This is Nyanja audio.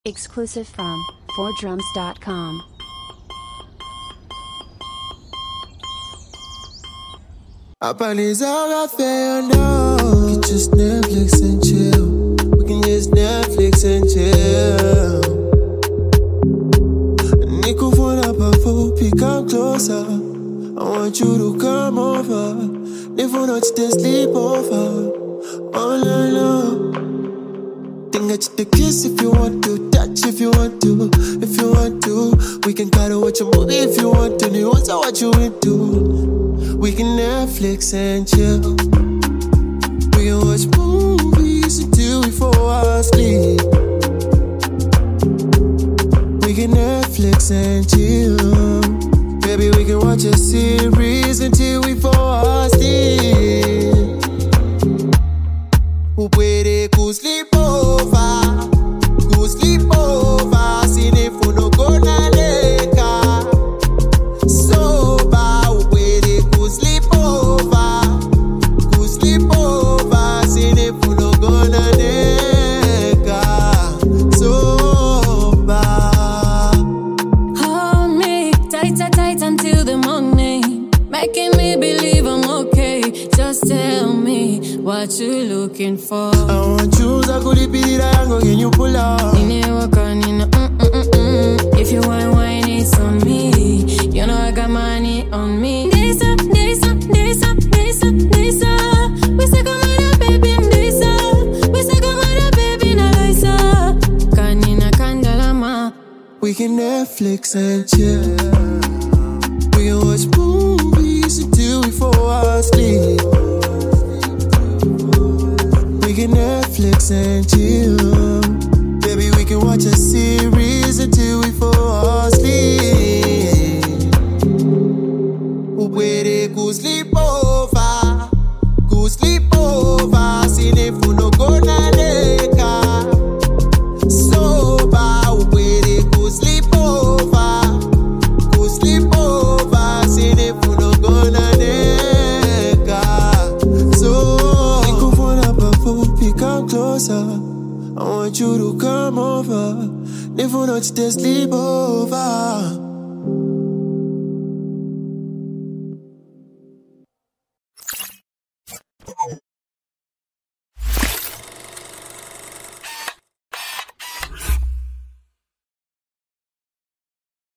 Exclusive from 4drums.com. Apani's all I feel, no. We can just Netflix and chill. We can just Netflix and chill. Nico phone up a fool, come closer. I want you to come over. Never not to sleep over. All alone. Think I just a kiss if you want to, touch if you want to, if you want to. We can cuddle watch a movie if you want to. You want to what you into. We can Netflix and chill. We can watch movies until we fall asleep. We can Netflix and chill. Baby, we can watch a series until we fall asleep. Upwere ku sleep over, ku sleep over. Sinefu no gonna leka. Soba, upwere ku sleep over, ku sleep over. Sinefu no gonna leka. Soba. Hold me tight, tight, tight until the morning, making me believe I'm okay. Just tell me what you looking for. I want you to kulipira yango, can you pull up? If you want wine, it's on me. You know I got money on me. Nisa, Nisa, Nisa, Nisa, Nisa. We say come on, baby, Nisa. We say come on, baby, na Lisa. Kanina kandalama. We can Netflix and chill. We can watch movies until we fall asleep. We can Netflix and chill. Baby, we can watch a series until we fall asleep. Upwere ku sleep over, ku sleep over. Sinefu no gonna leka. Soba, upwere ku sleep over, ku sleep over. Sinefu no gonna leka. So, Nico phone up a fool, come closer. I want you to come over. Never not to sleep over.